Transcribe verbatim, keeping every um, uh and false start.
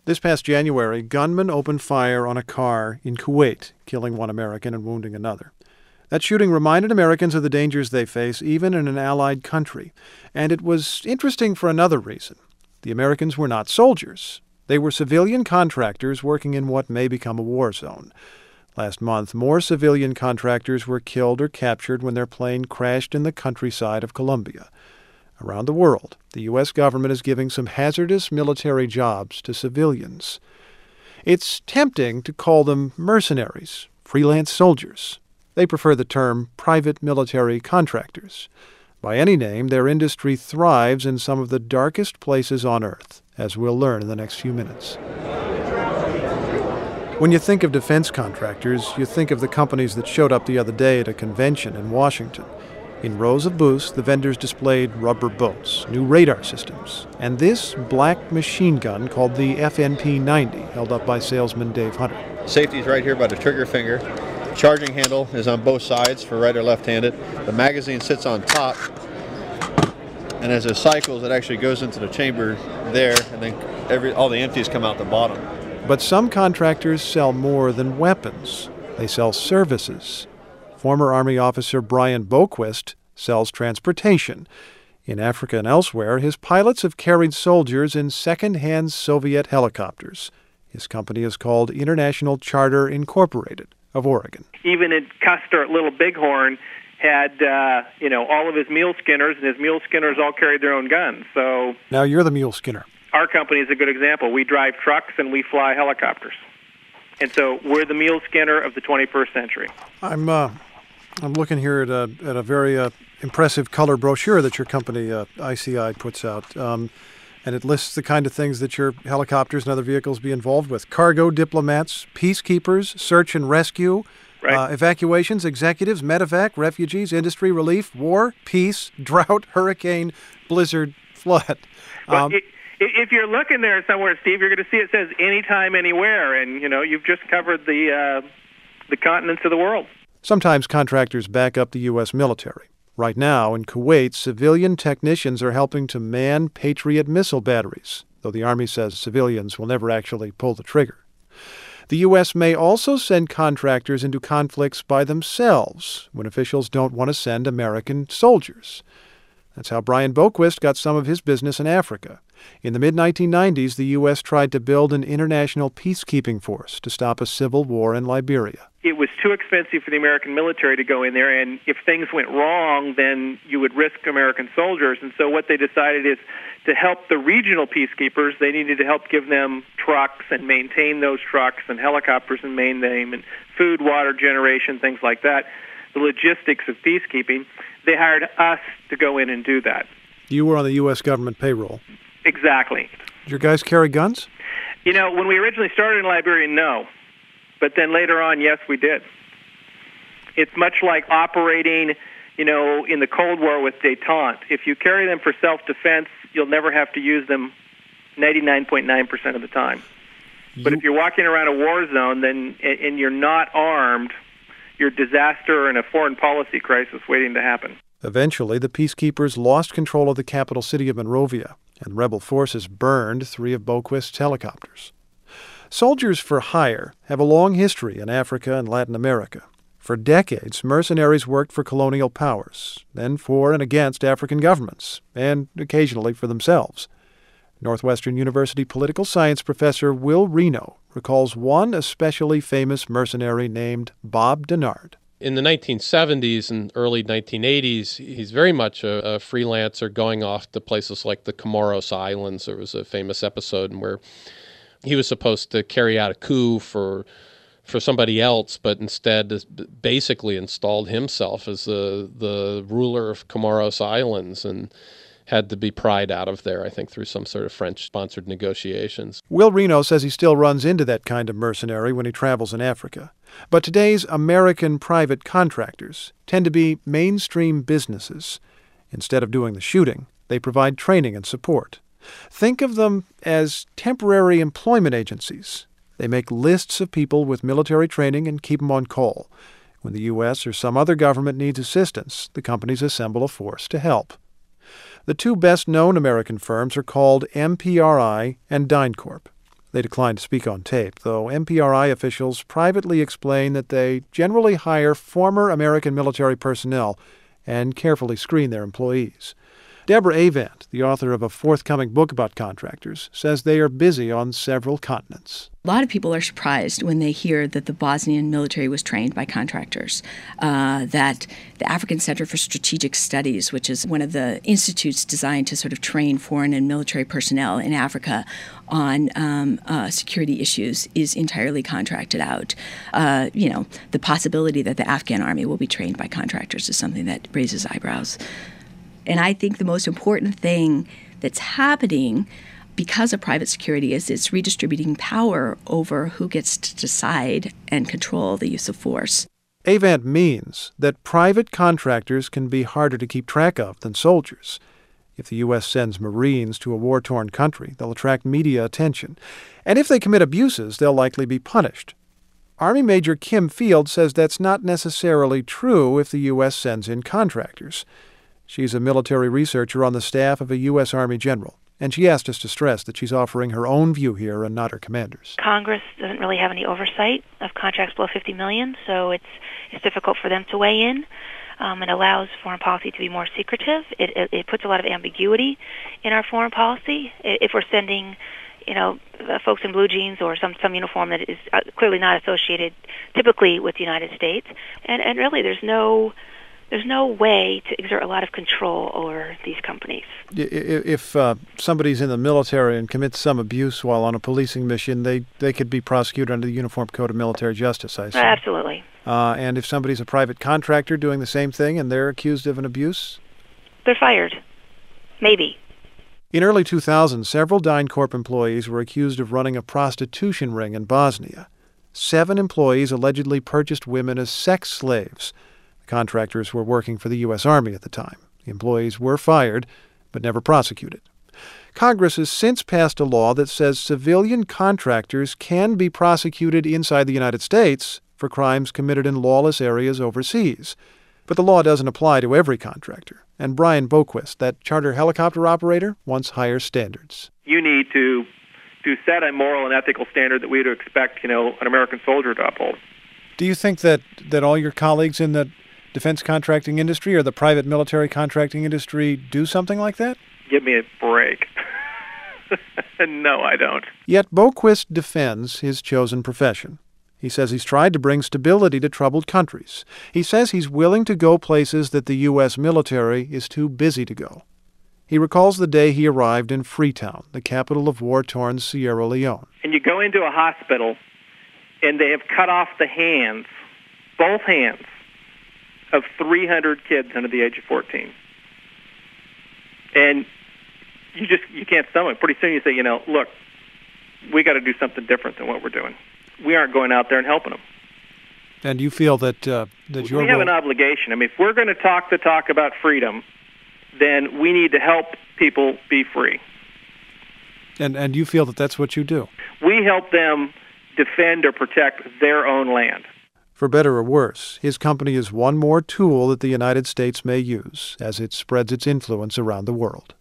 This past January, gunmen opened fire on a car in Kuwait, killing one American and wounding another. That shooting reminded Americans of the dangers they face, even in an allied country. And it was interesting for another reason. The Americans were not soldiers. They were civilian contractors working in what may become a war zone. Last month, more civilian contractors were killed or captured when their plane crashed in the countryside of Colombia. Around the world, the U S government is giving some hazardous military jobs to civilians. It's tempting to call them mercenaries, freelance soldiers. They prefer the term private military contractors. By any name, their industry thrives in some of the darkest places on Earth, as we'll learn in the next few minutes. When you think of defense contractors, you think of the companies that showed up the other day at a convention in Washington. In rows of booths, the vendors displayed rubber boats, new radar systems, and this black machine gun called the F N P ninety, held up by salesman Dave Hunter. Safety is right here by the trigger finger. Charging handle is on both sides for right or left-handed. The magazine sits on top, and as it cycles, it actually goes into the chamber there, and then every all the empties come out the bottom. But some contractors sell more than weapons. They sell services. Former Army officer Brian Boquist sells transportation. In Africa and elsewhere, his pilots have carried soldiers in second-hand Soviet helicopters. His company is called International Charter Incorporated of Oregon. Even in Custer at Little Bighorn had, uh, you know, all of his mule skinners, and his mule skinners all carried their own guns. So now you're the mule skinner. Our company is a good example. We drive trucks and we fly helicopters. And so we're the mule skinner of the twenty-first century. I'm uh, I'm looking here at a, at a very uh, impressive color brochure that your company, uh, I C I, puts out. Um, and it lists the kind of things that your helicopters and other vehicles be involved with. Cargo diplomats, peacekeepers, search and rescue, right. uh, evacuations, executives, medevac, refugees, industry relief, war, peace, drought, hurricane, blizzard, flood. Well, Um, it, if you're looking there somewhere, Steve, you're going to see it says anytime, anywhere. And, you know, you've just covered the uh, the continents of the world. Sometimes contractors back up the U S military. Right now, in Kuwait, civilian technicians are helping to man Patriot missile batteries, though the Army says civilians will never actually pull the trigger. The U S may also send contractors into conflicts by themselves when officials don't want to send American soldiers. That's how Brian Boquist got some of his business in Africa. In the mid nineteen nineties, the U S tried to build an international peacekeeping force to stop a civil war in Liberia. It was too expensive for the American military to go in there, and if things went wrong, then you would risk American soldiers. And so what they decided is to help the regional peacekeepers, they needed to help give them trucks and maintain those trucks and helicopters and maintain them and food, water generation, things like that, the logistics of peacekeeping. They hired us to go in and do that. You were on the U S government payroll. Exactly. Did your guys carry guns? You know, when we originally started in Liberia, no. But then later on, yes, we did. It's much like operating, you know, in the Cold War with détente. If you carry them for self-defense, you'll never have to use them ninety-nine point nine percent of the time. You... But if you're walking around a war zone then and you're not armed, you're a disaster and a foreign policy crisis waiting to happen. Eventually, the peacekeepers lost control of the capital city of Monrovia, and rebel forces burned three of Boquist's helicopters. Soldiers for hire have a long history in Africa and Latin America. For decades, mercenaries worked for colonial powers, then for and against African governments, and occasionally for themselves. Northwestern University political science professor Will Reno recalls one especially famous mercenary named Bob Denard. In the nineteen seventies and early nineteen eighties, he's very much a, a freelancer going off to places like the Comoros Islands. There was a famous episode where he was supposed to carry out a coup for for somebody else, but instead basically installed himself as the the ruler of Comoros Islands and had to be pried out of there, I think, through some sort of French-sponsored negotiations. Will Reno says he still runs into that kind of mercenary when he travels in Africa. But today's American private contractors tend to be mainstream businesses. Instead of doing the shooting, they provide training and support. Think of them as temporary employment agencies. They make lists of people with military training and keep them on call. When the U S or some other government needs assistance, the companies assemble a force to help. The two best-known American firms are called M P R I and DynCorp. They declined to speak on tape, though M P R I officials privately explain that they generally hire former American military personnel and carefully screen their employees. Deborah Avant, the author of a forthcoming book about contractors, says they are busy on several continents. A lot of people are surprised when they hear that the Bosnian military was trained by contractors, uh, that the African Center for Strategic Studies, which is one of the institutes designed to sort of train foreign and military personnel in Africa on um, uh, security issues, is entirely contracted out. Uh, you know, the possibility that the Afghan army will be trained by contractors is something that raises eyebrows. And I think the most important thing that's happening because of private security is it's redistributing power over who gets to decide and control the use of force. Avant means that private contractors can be harder to keep track of than soldiers. If the U S sends Marines to a war-torn country, they'll attract media attention. And if they commit abuses, they'll likely be punished. Army Major Kim Field says that's not necessarily true if the U S sends in contractors. She's a military researcher on the staff of a U S Army general, and she asked us to stress that she's offering her own view here and not her commander's. Congress doesn't really have any oversight of contracts below fifty million dollars, so it's it's difficult for them to weigh in. Um, it allows foreign policy to be more secretive. It, it, it puts a lot of ambiguity in our foreign policy. If we're sending, you know, folks in blue jeans or some, some uniform that is clearly not associated typically with the United States, and, and really there's no... There's no way to exert a lot of control over these companies. If uh, somebody's in the military and commits some abuse while on a policing mission, they, they could be prosecuted under the Uniform Code of Military Justice, I assume. Uh, absolutely. Uh, and if somebody's a private contractor doing the same thing and they're accused of an abuse? They're fired. Maybe. In early two thousand, several DynCorp employees were accused of running a prostitution ring in Bosnia. Seven employees allegedly purchased women as sex slaves. Contractors were working for the U S Army at the time. The employees were fired, but never prosecuted. Congress has since passed a law that says civilian contractors can be prosecuted inside the United States for crimes committed in lawless areas overseas. But the law doesn't apply to every contractor. And Brian Boquist, that charter helicopter operator, wants higher standards. You need to to set a moral and ethical standard that we would expect, you know, an American soldier to uphold. Do you think that, that all your colleagues in the defense contracting industry or the private military contracting industry do something like that? Give me a break. No, I don't. Yet Boquist defends his chosen profession. He says he's tried to bring stability to troubled countries. He says he's willing to go places that the U S military is too busy to go. He recalls the day he arrived in Freetown, the capital of war-torn Sierra Leone. And you go into a hospital, and they have cut off the hands, both hands, of three hundred kids under the age of fourteen. And you just, you can't stomach. Pretty soon you say, you know, look, we got to do something different than what we're doing. We aren't going out there and helping them. And you feel that uh, that your we have role... an obligation. I mean, if we're going to talk the talk about freedom, then we need to help people be free. And and you feel that that's what you do? We help them defend or protect their own land. For better or worse, his company is one more tool that the United States may use as it spreads its influence around the world.